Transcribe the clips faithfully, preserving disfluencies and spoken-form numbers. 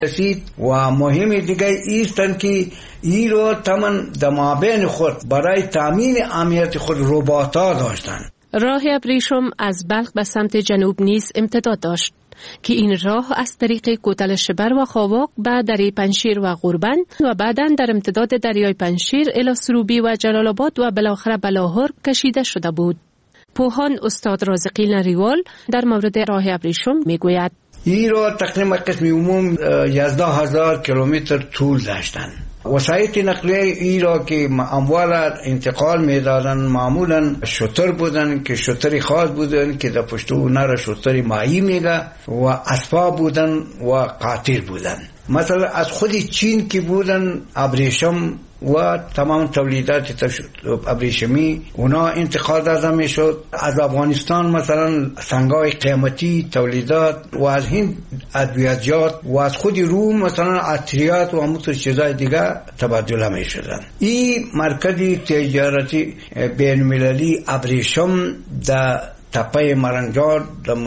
رسید و مهم دیگه ایستن که ای رو تمن دمابین خود برای تامین امنیت خود رباطا داشتن. راه ابریشم از بلخ به سمت جنوب نیز امتداد داشت که این راه از طریق کوتل شبر و خاواک به دره پنشیر و غوربند و بعداً در امتداد دریای پنشیر الی سروبی و جلال آباد و بالاخره به لاهور کشیده شده بود. پوهان استاد رازقی نریوال در مورد راه ابریشم میگوید این راه تقریبا قسم عموم یازده هزار کیلومتر طول داشتند. وسایل نقلیه ای را که اموال انتقال میدادن معمولا شتر بودن که شتری خاص بودن که در پشت اونها را شتری ماهی میگه و اسباب بودن و قاطر بودن. مثلا از خود چین که بودن ابریشم و تمام تولیدات ابریشمی اونا انتقال داده میشد. از افغانستان مثلا سنگای قیمتی تولیدات و از هند ادویجات و از خود روم مثلا عطریات و همونطور چیزای دیگه تبادله میشدن. این مرکز تجارتی بین المللی ابریشم در تپه مرنجان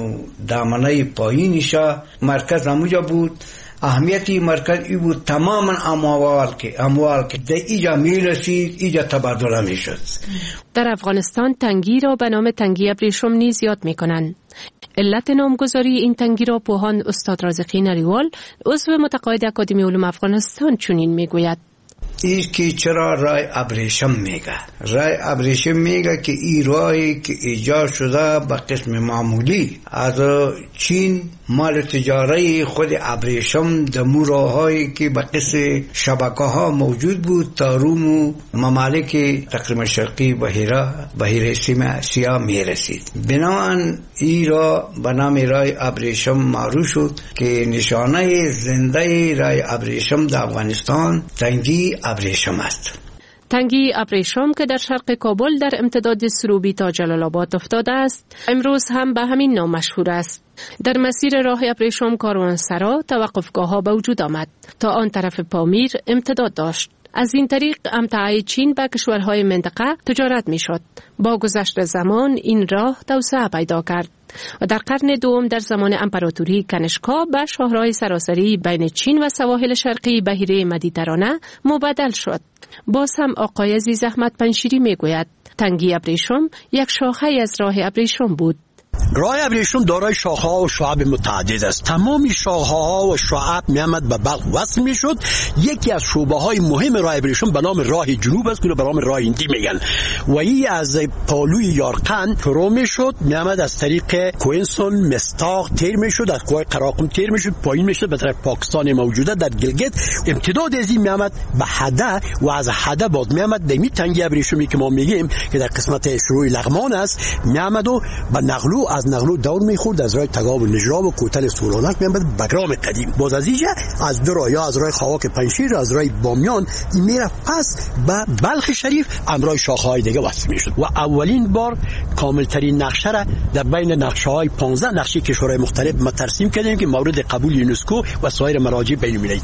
دامنه پایینشا مرکز همونجا بود. اهمیتی مرکز ای بود تماما اموال که اموال که در ایجا میرسید ایجا تبادله میشد. در افغانستان تنگی را به نام تنگی ابریشم نیز یاد میکنند. علت نامگذاری این تنگی را پوهان استاد رازقی نریوال عضو متقاعد اکادمی علوم افغانستان چنین میگوید: این که چرا راه ابریشم میگه؟ راه ابریشم میگه که این راهی که ایجاد شده به قسم معمولی از چین مال تجاری خود ابریشم در موراهایی که به قسم شبکه ها موجود بود تا روم و ممالک تقریبا شرقی بحیره بحیره سیاه میرسید. بنابراین این راه به نام راه ابریشم معروف شد که نشانه زنده راه ابریشم در افغانستان تنگی ابریشم است. تنگی ابریشم که در شرق کابل در امتداد سروبی تا جلال آباد افتاده است، امروز هم به همین نام مشهور است. در مسیر راه ابریشم کاروانسرا توقفگاه ها به وجود آمد تا آن طرف پامیر امتداد داشت. از این طریق امتعه چین به کشورهای منطقه تجارت می شد. با گذشت زمان این راه توسعه پیدا کرد و در قرن دوم در زمان امپراتوری کنشکا به شاهراه سراسری بین چین و سواحل شرقی بحیره مدیترانه مبدل شد. باز هم آقای عزیز احمد پنشیری می گوید تنگی ابریشم یک شاخه از راه ابریشم بود. راه ابریشم دارای شاخه‌ها و شعب متعدد است. تمامی شاخه‌ها و شعب میامد به بلخ وصل میشد. یکی از شعبه‌های مهم راه ابریشم به نام راه جنوب است که به نام راه هندی میگن و این از پالوی یارقند شروع میشد، میامد از طریق کوینسون مستاق تیر میشد، از کوه قراقم تیر میشد، پایین میشد به طرف پاکستان موجوده در گلگت. امتداد از این میامد به حده و از حده بعد میامد به می تنگی ابریشمی که ما میگیم که در قسمت شروع لغمان است، میامد و به نقلو از نقلو دور میخورد از راه تگاب و نجراب و کوتل سولانک میامد بگرام قدیم. باز از اینجا از دو راه، یا از راه خواک پنشیر از راه بامیان این میره پس به بلخ شریف امرای شاخه‌های دیگه وصل میشد و اولین بار کاملترین نقشه را در بین نقشه‌های پانزده نقشه کشورهای مختلف ما ترسیم کردیم که مورد قبول یونسکو و سایر مراجع بین‌المللی.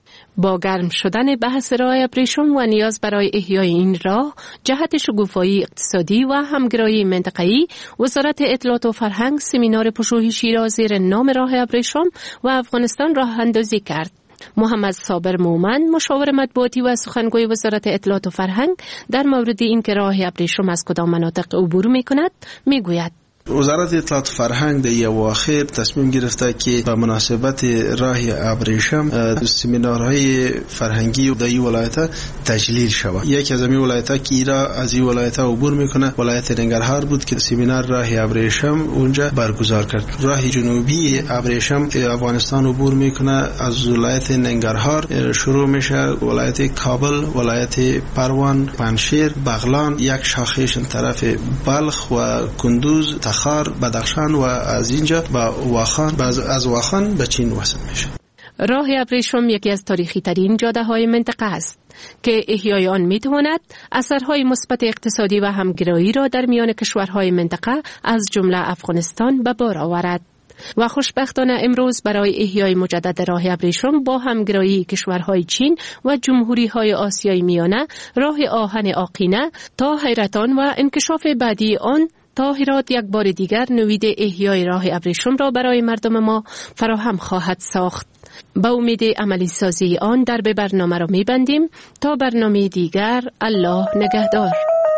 با گرم شدن بحث راه ابریشم و نیاز برای احیای این راه، جهت شگوفایی اقتصادی و همگرایی منطقه‌ای، وزارت اطلاعات و فرهنگ سمینار پژوهشی را زیر نام راه ابریشم و افغانستان راه اندازی کرد. محمد صابر مومن، مشاور مطبوعاتی و سخنگوی وزارت اطلاعات و فرهنگ، در مورد اینکه راه ابریشم از کدام مناطق عبور می‌کند میگوید: وزارت اطلاعات و فرهنگ در اواخر تصمیم گرفته که به مناسبت راه ابریشم سمینارهای فرهنگی در این ولایت تجلیل شود. یکی از این ولایت‌ها که ایرا از این ولایت عبور میکنه ولایت ننگرهار بود که سمینار راه ابریشم اونجا برگزار کرد. راه جنوبی ابریشم که افغانستان عبور میکنه از ولایت ننگرهار شروع میشه، ولایت کابل، ولایت پروان، پنشیر، بغلان، یک شاخهش طرف بلخ و کندوز، تخار، بدخشان و از اینجا با واخان، از واخان به چین وصل میشه. راه ابریشم یکی از تاریخی ترین جاده های منطقه است که احیای آن میتواند اثرهای مثبت اقتصادی و همگرایی را در میان کشورهای منطقه از جمله افغانستان به بار آورد. و خوشبختانه امروز برای احیای مجدد راه ابریشم با همگرایی کشورهای چین و جمهوری‌های آسیای میانه، راه آهن آقینه تا حیرتان و انکشاف بعدی آن تا هرات یک بار دیگر نوید احیای راه ابریشم را برای مردم ما فراهم خواهد ساخت. با امید عملی سازی آن در به برنامه را می بندیم تا برنامه دیگر. الله نگهدار.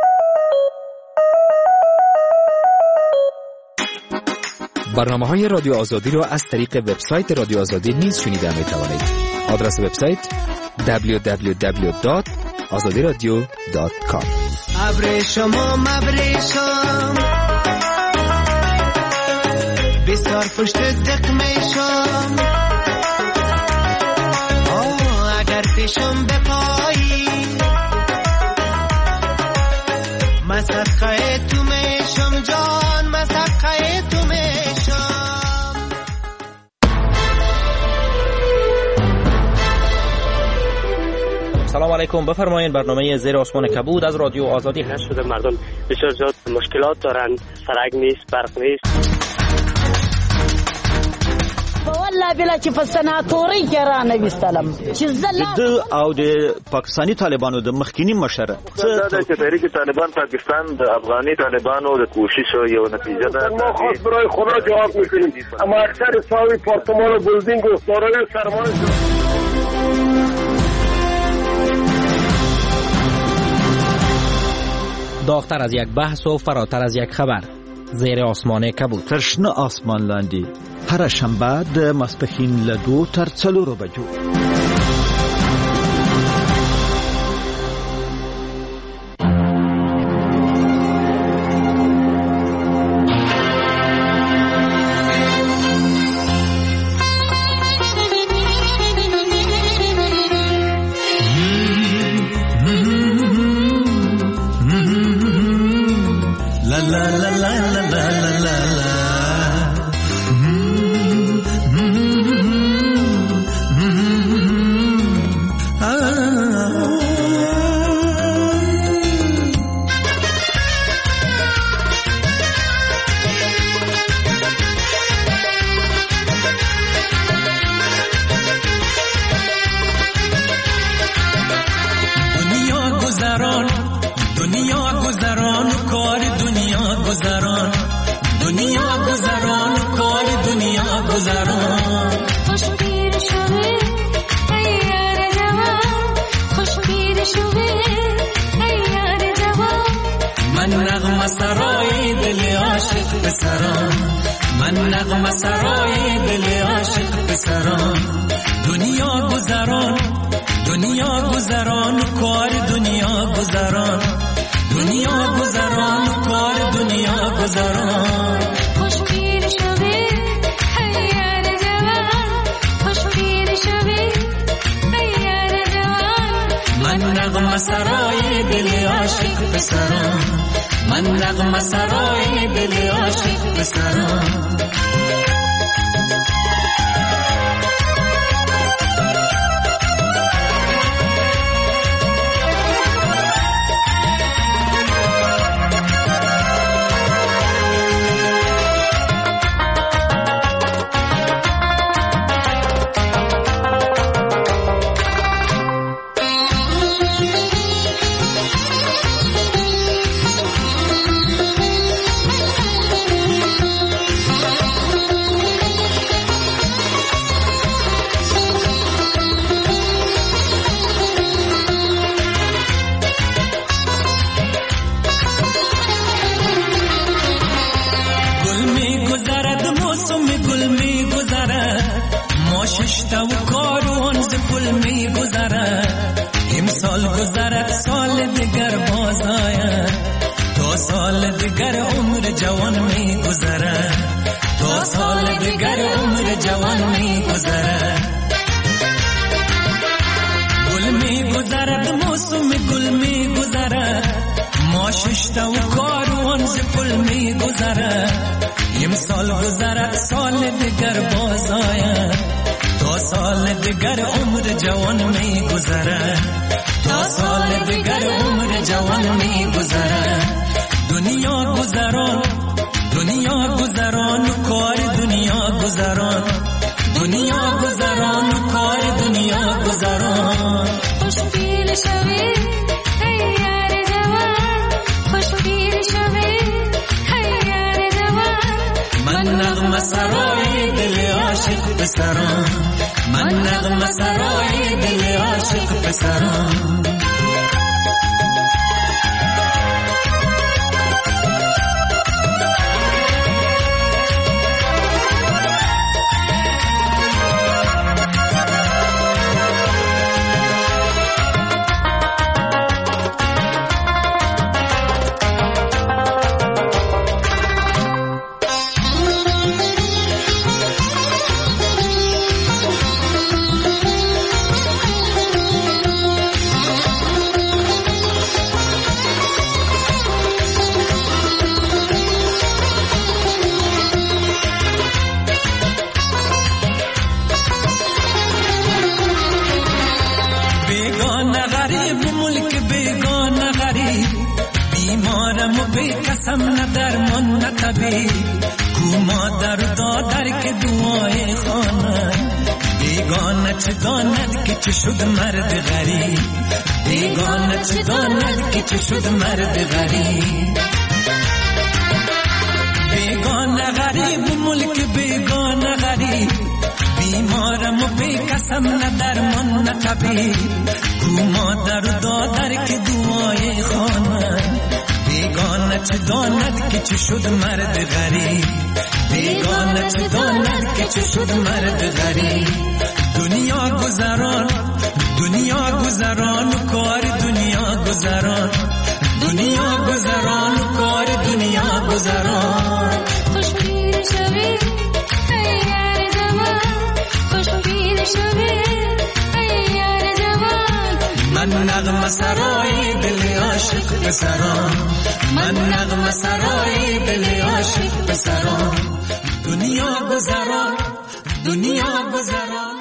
برنامه‌های رادیو آزادی را از طریق وبسایت رادیو آزادی نیز شنیده می‌توانید. آدرس وبسایت دبلیو دبلیو دبلیو دات آزادی رادیو دات کام. ابریشم ابریشم بسیار پشت دق میشم، اگر پیشم بپایی مسخه تو میشم جان، مسخه تو میشم. سلام علیکم، بفرمایید. برنامه زیر آسمان کبود از رادیو آزادی هست. شده مردم بسیار زیاد مشکلات دارند، سرک نیست، برق نیست. والله بلا چې په سناتوري کې را نه وستلم چې زله د او د پاکستانی طالبانو د مخکینی مشره څه د تحریک طالبان پاکستان د افغاني طالبانو د کوشش یو نتیجه ده. ما خاص برای خدا جواب میکنیم، اما اکثر ساوی پارتمان و بلدینگ و دارای سرمایه داغتر از یک بحث و فراتر از یک خبر. زیر آسمان کبود. ترشنه آسمان لاندی هر شنبه د ماسپښین له دو تر څلورو بجو. من نغمه سرای دل عاشق پسران. قسم ندر من نتبی کو مادر دادر که دعای خانه بیگانه چه داند که چه شد مرد غریب بیگانه چه داند که چه شد مرد غریب بیگانه غریب ملک بیگانه غریب بیمارم و بی قسم ندر من نتبی کو مادر دادر که دعای خانه بیگانه چه داند که چه شد مرد غریب بیگانه چه داند که چه شد مرد غریب دنیا گذران دنیا گذران و کار دنیا گذران دنیا گذران و کار دنیا گذران خوشبین شوی ای یار جوان خوشبین شوی ای یار جوان من نغمه سرای دل عاشق پسران من نغمه سرای دل عاشق پسران دنیا گذران دنیا گذران